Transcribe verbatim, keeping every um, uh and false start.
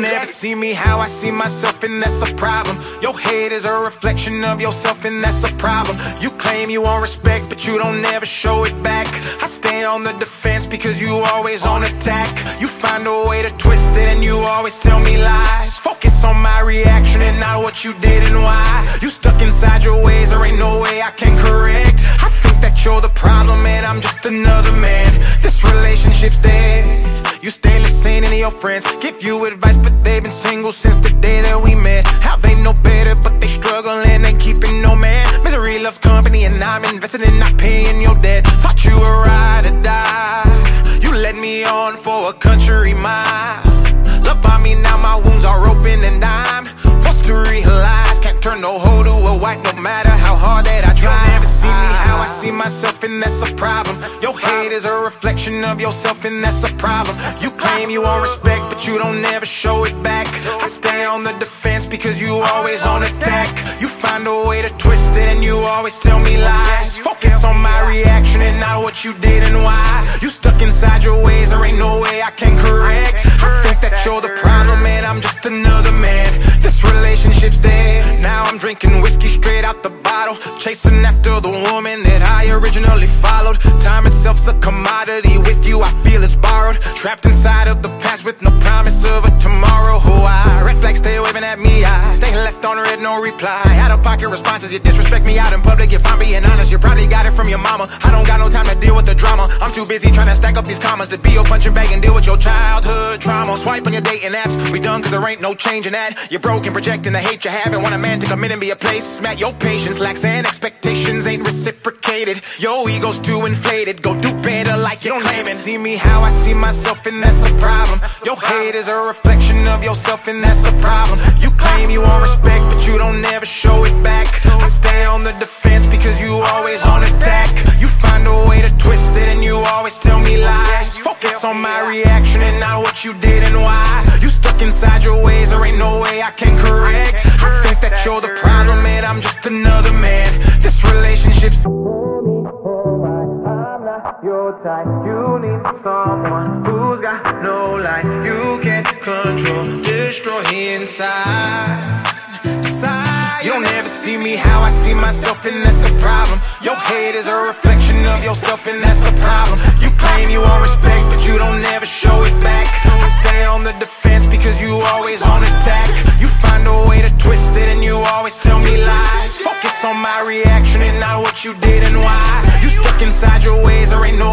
You'll never see me how I see myself, and that's a problem. Your hate is a reflection of yourself, and that's a problem. You claim you want respect, but you don't ever show it back. I stay on the defense because you always on attack. You find a way to twist it and you always tell me lies. Focus on my reaction and not what you did and why. You stuck inside your ways, there ain't no way I can correct. I think that you're the problem and I'm just another man. This relationship's dead. You stay listening to your friends give you advice, but they've been single since the day that we met. How they know better, but they struggle and ain't keeping no man. Misery loves company and I'm invested in not paying your debt. Thought you were ride or die. You led me on for a country mile. Love by me, now my wounds are open and I'm forced to realize can't turn no hoe to a wife no matter how hard that I try. You'll never see me how I see myself, and that's a problem. Your hate is a reflection of yourself, and that's a problem. You claim you want respect, but you don't ever show it back. I stay on the defense because you always on attack. You find a way to twist it and you always tell me lies. Focus on my reaction and not what you did and why. You stuck inside your ways, there ain't no way I can correct. I think that you're the problem and I'm just another man. This relationship's dead. Now I'm drinking whiskey straight out the bottle, chasing after the woman that I originally followed. Time itself's a commodity, with you I feel it's borrowed. Trapped inside of the past with no promise of a tomorrow. Oh, I red flags stay waving at me, I stay left on red, no reply. Out of pocket responses, you disrespect me out in public. If I'm being honest, you probably got it from your mama. I don't got no time to deal with the drama. I'm too busy trying to stack up these commas to be your punching bag and deal with your childhood trauma. Swipe on your dating apps, we done cause there ain't no changing that. You're broken, projecting the hate you have and want a man to come in and be a placemat. Your patience lacks and expectations ain't reciprocated. Your ego's too inflated, go do better like you're claiming. See me how I see myself, and that's a problem. Your hate is a reflection of yourself, and that's a problem. You claim you want respect, but you don't ever show it back. I stay on the defense because you always on attack. You find a way to twist it and you always tell me lies. Focus on my reaction and not what you did and why. You stuck inside your ways, there ain't no way I can correct. I think that you're the problem and I'm just another man. This relationship's your type. You need someone who's got no life. You can't control, destroy inside. Side. You'll never see me how I see myself, and that's a problem. Your hate is a reflection of yourself, and that's a problem. You claim you want respect, but you don't ever show it back. I stay on the defense because you always on attack. You find a way to twist it and you always tell me lies. Focus on my reaction and not what you did and why. You stuck inside your ways, there ain't no